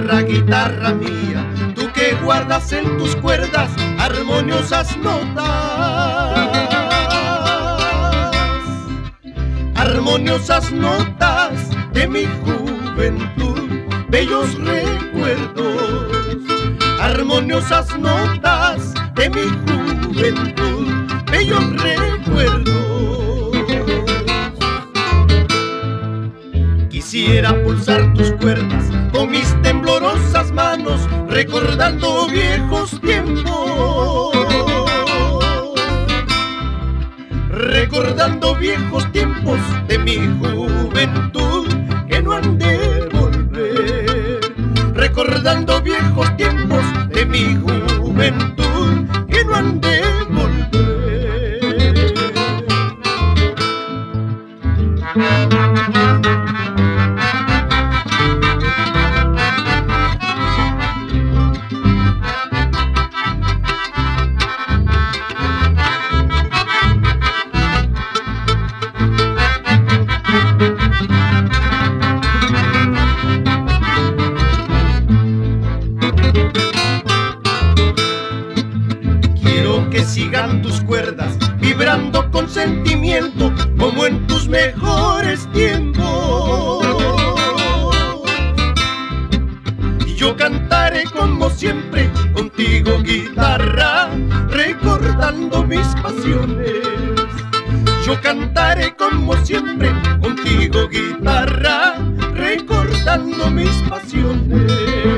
guitarra, guitarra mía, tú que guardas en tus cuerdas armoniosas notas, armoniosas notas de mi juventud, bellos recuerdos, armoniosas notas de mi juventud, bellos recuerdos. Quisiera pulsar tus cuerdas con mis temblorosas manos, recordando viejos tiempos, recordando viejos tiempos de mi juventud que no han de volver, recordando viejos tiempos de mi juventud que no han de volver. Que sigan tus cuerdas vibrando con sentimiento como en tus mejores tiempos, y yo cantaré como siempre contigo, guitarra, recordando mis pasiones. Yo cantaré como siempre contigo, guitarra, recordando mis pasiones.